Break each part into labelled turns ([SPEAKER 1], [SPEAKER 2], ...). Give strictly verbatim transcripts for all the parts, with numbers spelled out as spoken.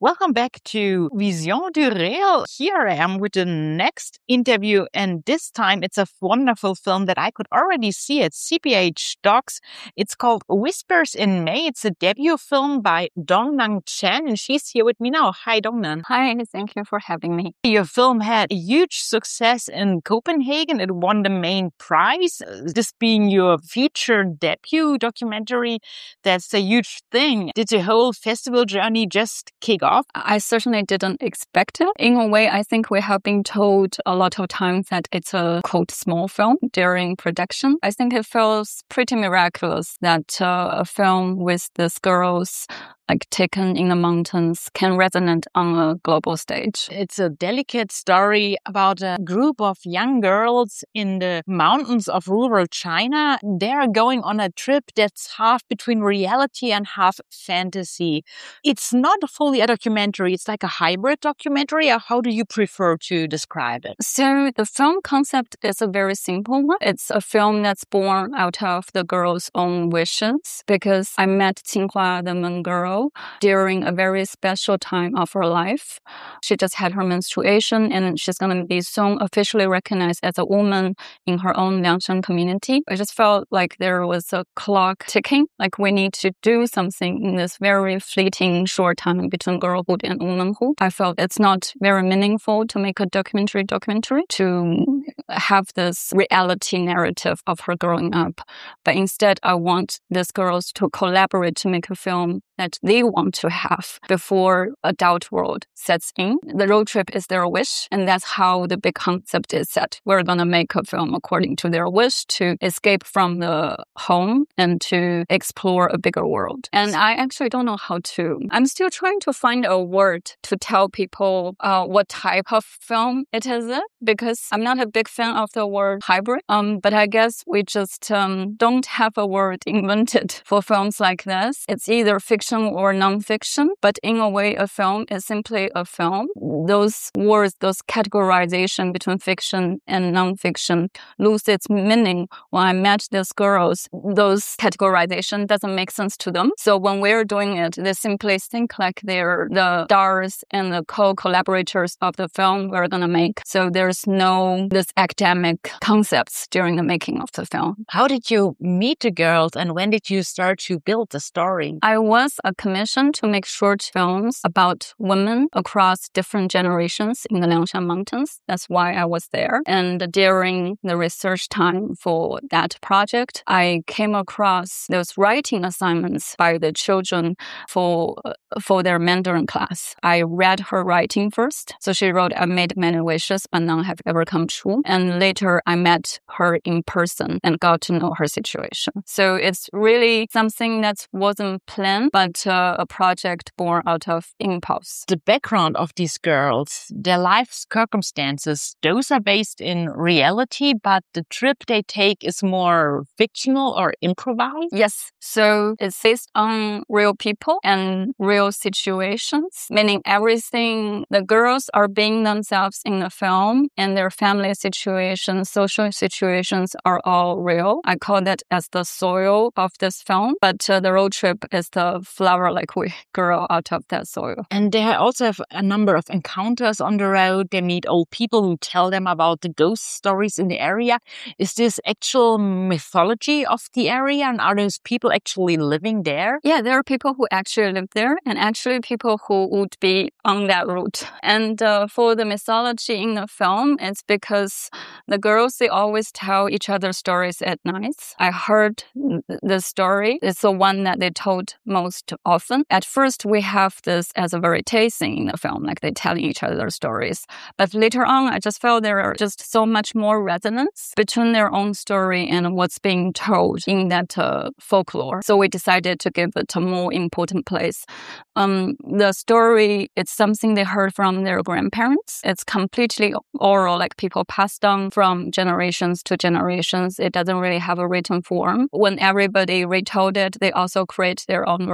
[SPEAKER 1] Welcome back to Vision du Réel. Here I am with the next interview, and this time it's a wonderful film that I could already see at C P H Docs. It's called Whispers in May. It's a debut film by Dongnan Chen, and she's here with me now. Hi, Dongnan.
[SPEAKER 2] Hi, thank you for having me.
[SPEAKER 1] Your film had a huge success in Copenhagen. It won the main prize. This being your feature debut documentary, that's a huge thing. Did the whole festival journey just kick off?
[SPEAKER 2] I certainly didn't expect it. In a way, I think we have been told a lot of times that it's a, quote, small film during production. I think it feels pretty miraculous that uh, a film with these girls like taken in the mountains can resonate on a global stage.
[SPEAKER 1] It's a delicate story about a group of young girls in the mountains of rural China. They're going on a trip that's half between reality and half fantasy. It's not fully a documentary. It's like a hybrid documentary. How do you prefer to describe it?
[SPEAKER 2] So the film concept is a very simple one. It's a film that's born out of the girls' own wishes, because I met Qinghua, the Hmong girl, during a very special time of her life. She just had her menstruation, and she's going to be soon officially recognized as a woman in her own Liangshan community. I just felt like there was a clock ticking, like we need to do something in this very fleeting short time between girlhood and womanhood. I felt it's not very meaningful to make a documentary documentary, to have this reality narrative of her growing up. But instead, I want these girls to collaborate to make a film that they want to have before adult world sets in. The road trip is their wish, and that's how the big concept is set. We're going to make a film according to their wish to escape from the home and to explore a bigger world. And I actually don't know how to. I'm still trying to find a word to tell people uh, what type of film it is, because I'm not a big fan of the word hybrid. Um, but I guess we just um, don't have a word invented for films like this. It's either fiction or non-fiction, but in a way, a film is simply a film. Those words, those categorization between fiction and non-fiction lose its meaning. When I met these girls, those categorization doesn't make sense to them. So when we're doing it, they simply think like they're the stars and the co-collaborators of the film we're going to make. So there's no this academic concepts during the making of the film.
[SPEAKER 1] How did you meet the girls, and when did you start to build the story?
[SPEAKER 2] I was a commission to make short films about women across different generations in the Liangshan Mountains. That's why I was there. And during the research time for that project, I came across those writing assignments by the children for for their Mandarin class. I read her writing first. So she wrote, "I made many wishes, but none have ever come true." And later I met her in person and got to know her situation. So it's really something that wasn't planned, but uh, a project born out of impulse.
[SPEAKER 1] The background of these girls, their life circumstances, those are based in reality, but the trip they take is more fictional or improvised?
[SPEAKER 2] Yes. So it's based on real people and real situations, meaning everything the girls are being themselves in the film, and their family situations, social situations are all real. I call that as the soil of this film, but uh, the road trip is the flower, like we grow out of that soil.
[SPEAKER 1] And they also have a number of encounters on the road. They meet old people who tell them about the ghost stories in the area. Is this actual mythology of the area, and are those people actually living there?
[SPEAKER 2] Yeah, there are people who actually live there, and actually people who would be on that route. And uh, for the mythology in the film, it's because the girls, they always tell each other stories at night. I heard the story. It's the one that they told most often. At first, we have this as a very tasting in the film, like they telling each other their stories. But later on, I just felt there are just so much more resonance between their own story and what's being told in that uh, folklore. So we decided to give it a more important place. Um, the story, it's something they heard from their grandparents. It's completely oral, like people passed on from generations to generations. It doesn't really have a written form. When everybody retold it, they also create their own versions.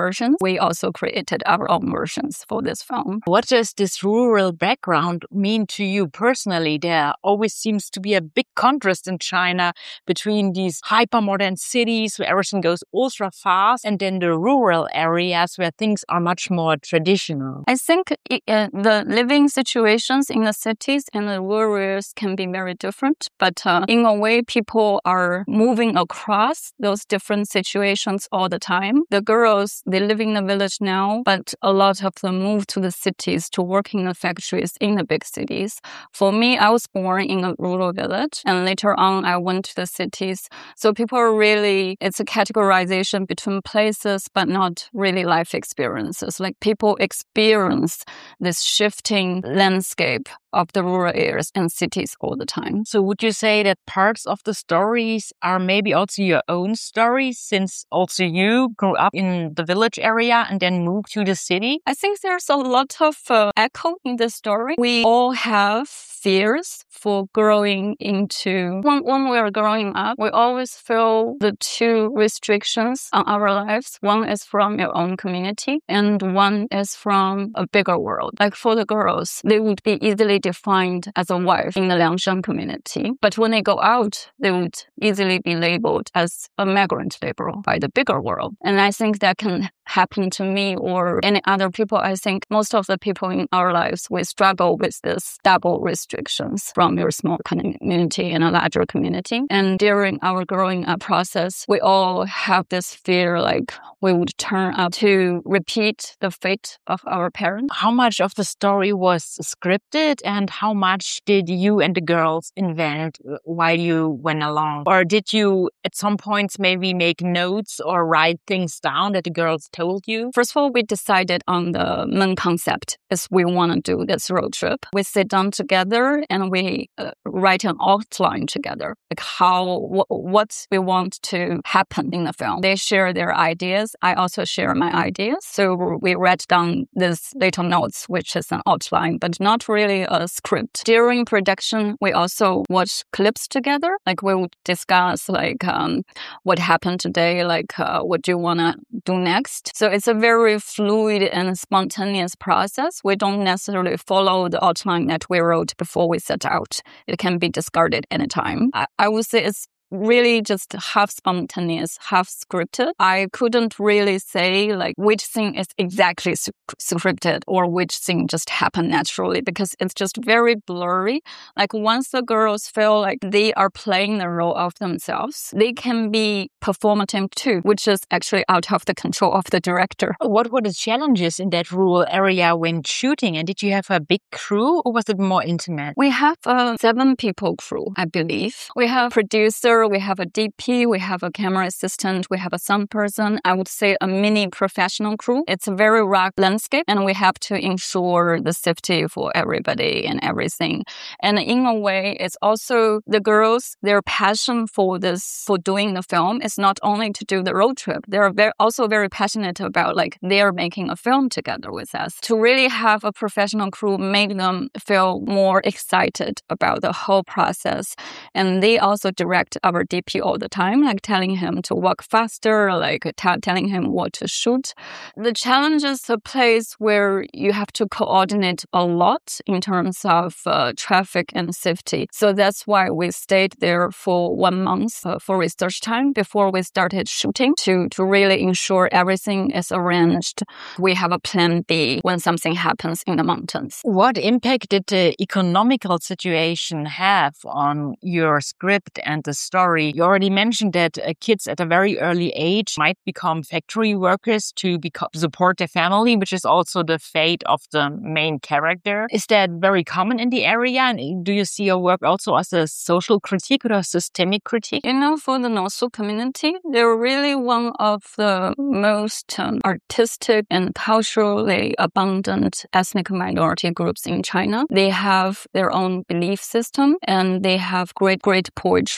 [SPEAKER 2] we also created our own versions for this film.
[SPEAKER 1] What does this rural background mean to you personally? There always seems to be a big contrast in China between these hyper-modern cities where everything goes ultra fast and then the rural areas where things are much more traditional.
[SPEAKER 2] I think it, uh, the living situations in the cities and the rural areas can be very different, but uh, in a way, people are moving across those different situations all the time. The girls, they live in the village now, but a lot of them move to the cities to work in the factories in the big cities. For me, I was born in a rural village, and later on, I went to the cities. So people are really, it's a categorization between places, but not really life experiences. Like people experience this shifting landscape of the rural areas and cities all the time.
[SPEAKER 1] So would you say that parts of the stories are maybe also your own stories, since also you grew up in the village area and then moved to the city?
[SPEAKER 2] I think there's a lot of uh, echo in the story. We all have fears for growing into, when, when we are growing up, we always feel the two restrictions on our lives. One is from your own community and one is from a bigger world. Like for the girls, they would be easily defined as a wife in the Liangshan community. But when they go out, they would easily be labeled as a migrant laborer by the bigger world. And I think that can happen to me or any other people. I think most of the people in our lives, we struggle with this double restrictions from your small community and a larger community. And during our growing up process, we all have this fear like we would turn out to repeat the fate of our parents.
[SPEAKER 1] How much of the story was scripted and how much did you and the girls invent while you went along? Or did you at some points maybe make notes or write things down that the girls told you?
[SPEAKER 2] First of all, we decided on the main concept is we want to do this road trip. We sit down together and we uh, write an outline together, like how, wh- what we want to happen in the film. They share their ideas. I also share my ideas. So we write down these little notes, which is an outline, but not really a script. During production, we also watch clips together. Like we would discuss like um, what happened today, like uh, what do you want to do next. So it's a very fluid and spontaneous process. We don't necessarily follow the outline that we wrote before we set out. It can be discarded anytime. I, I would say it's really just half spontaneous, half scripted. I couldn't really say like which scene is exactly su- scripted or which scene just happened naturally because it's just very blurry. Like once the girls feel like they are playing the role of themselves, they can be performative too, which is actually out of the control of the director.
[SPEAKER 1] What were the challenges in that rural area when shooting? And did you have a big crew or was it more intimate?
[SPEAKER 2] We have a seven people crew, I believe. We have producer, we have a D P, we have a camera assistant, we have a sound person. I would say a mini professional crew. It's a very rough landscape and we have to ensure the safety for everybody and everything. And in a way, it's also the girls, their passion for this, for doing the film is not only to do the road trip. They're very, also very passionate about like they're making a film together with us. To really have a professional crew made them feel more excited about the whole process. And they also direct our D P all the time, like telling him to walk faster, like t- telling him what to shoot. The challenge is a place where you have to coordinate a lot in terms of uh, traffic and safety. So that's why we stayed there for one month uh, for research time before we started shooting to, to really ensure everything is arranged. We have a plan B when something happens in the mountains.
[SPEAKER 1] What impact did the economical situation have on your script and the story? You already mentioned that uh, kids at a very early age might become factory workers to become, support their family, which is also the fate of the main character. Is that very common in the area? And do you see your work also as a social critique or a systemic critique?
[SPEAKER 2] You know, for the Norsu community, they're really one of the most um, artistic and culturally abundant ethnic minority groups in China. They have their own belief system and they have great, great poetry.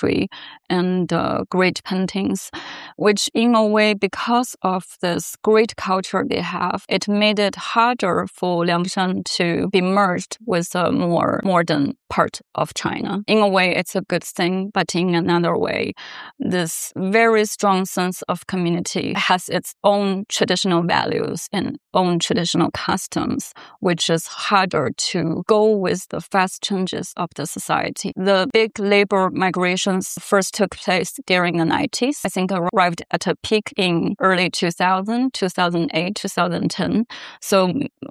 [SPEAKER 2] and uh, great paintings, which in a way, because of this great culture they have, it made it harder for Liangshan to be merged with a more modern part of China. In a way, it's a good thing, but in another way, this very strong sense of community has its own traditional values and own traditional customs, which is harder to go with the fast changes of the society. The big labor migrations first took place during the nineties. I think arrived at a peak in early two thousand, two thousand eight, two thousand ten. So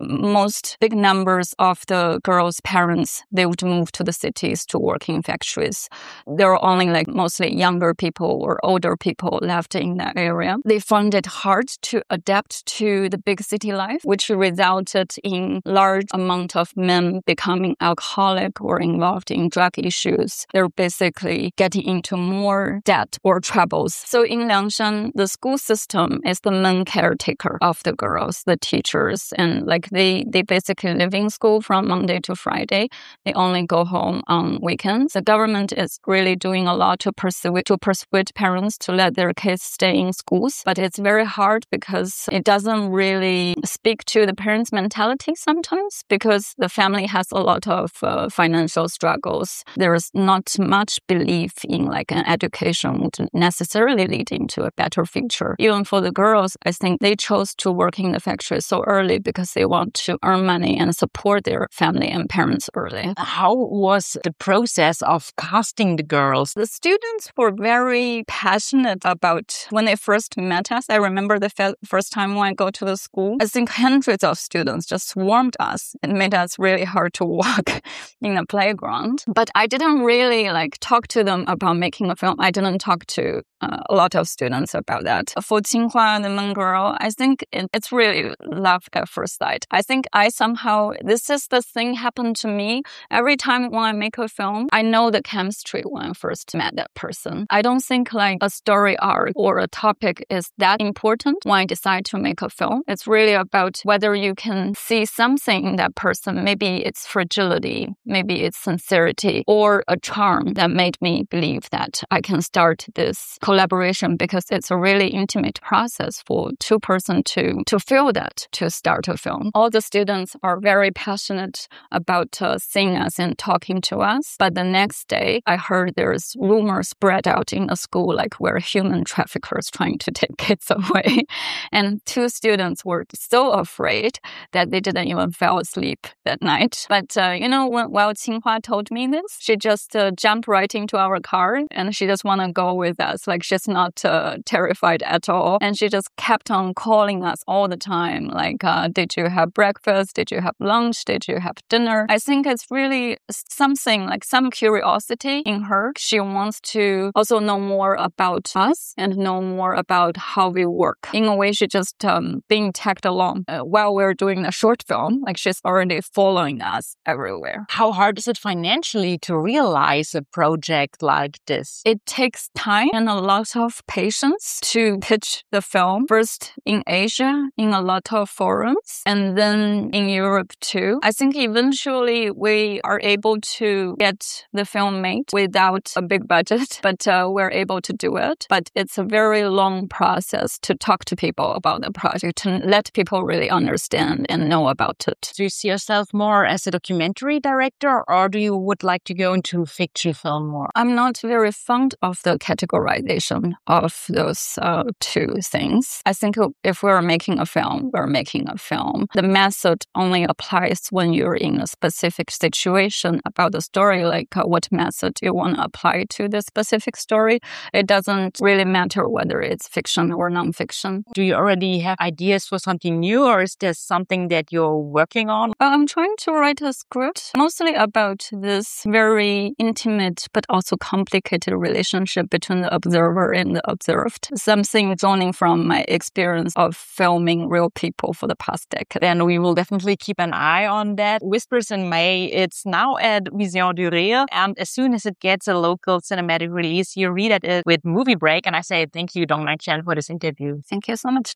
[SPEAKER 2] most big numbers of the girls' parents, they would move to the cities to work in factories. There were only like mostly younger people or older people left in that area. They found it hard to adapt to the big city life, which resulted in large amount of men becoming alcoholic or involved in drug issues. They're basically getting into more debt or troubles. So in Liangshan, the school system is the main caretaker of the girls, the teachers, and like they, they basically live in school from Monday to Friday. They only go home on weekends. The government is really doing a lot to persuade, to persuade parents to let their kids stay in schools, but it's very hard because it doesn't really speak to the parents' mentality sometimes, because the family has a lot of uh, financial struggles. There is not much belief in like an education would necessarily lead into a better future. Even for the girls, I think they chose to work in the factory so early because they want to earn money and support their family and parents early.
[SPEAKER 1] How was the process of casting the girls?
[SPEAKER 2] The students were very passionate about when they first met us. I remember the fe- first time when I go to the school, I think hundreds of students just swarmed us. It made us really hard to walk in the playground. But I didn't really like talk to them about making a film. I didn't talk to uh, a lot of students about that. For Tsinghua, the main girl, I think it, it's really love at first sight. I think I somehow, this is the thing happened to me. Every time when I make a film, I know the chemistry when I first met that person. I don't think like a story arc or a topic is that important when I decide to make a film. It's really about whether you can see something in that person. Maybe it's fragility, maybe it's sincerity, or a charm that made me believe that I can start this collaboration, because it's a really intimate process for two person to, to feel that, to start a film. All the students are very passionate about uh, seeing us and talking to us. But the next day, I heard there's rumors spread out in the school, like we're human traffickers trying to take kids away. And two students were so afraid that they didn't even fall asleep that night. But, uh, you know, when, while Tsinghua told me this, she just uh, jumped right into our car and she just want to go with us. Like she's not uh, terrified at all. And she just kept on calling us all the time. Like, uh, did you have breakfast? Did you have lunch? Did you have dinner? I think it's really something like some curiosity in her. She wants to also know more about us and know more about how we work. In a way, she just um, being tagged along uh, while we're doing the short film. Like she's already following us everywhere.
[SPEAKER 1] How hard is it financially to realize a project like this?
[SPEAKER 2] It takes time and a lot of patience to pitch the film. First in Asia, in a lot of forums, and then in Europe too. I think eventually we are able to get the film made without a big budget, but uh, we're able to do it. But it's a very long process to talk to people about the project, to let people really understand and know about it.
[SPEAKER 1] Do you see yourself more as a documentary director, or do you would like to go into fiction film more?
[SPEAKER 2] I'm not very fond of the categorization of those uh, two things. I think if we're making a film, we're making a film. The method only applies when you're in a specific situation about the story, like uh, what method you want to apply to the specific story. It doesn't really matter whether it's fiction or nonfiction.
[SPEAKER 1] Do you already have ideas for something new, or is there something that you're working on?
[SPEAKER 2] I'm trying to write a script mostly about this very intimate but also complicated relationship between the observer and the observed. Something drawing from my experience of filming real people for the past decade.
[SPEAKER 1] Then we will definitely keep an eye on that. Whispers in May, it's now at Vision du Rire. And as soon as it gets a local cinematic release, you read at it with Movie Break. And I say thank you, Dongnai Chen, for this interview.
[SPEAKER 2] Thank you so much.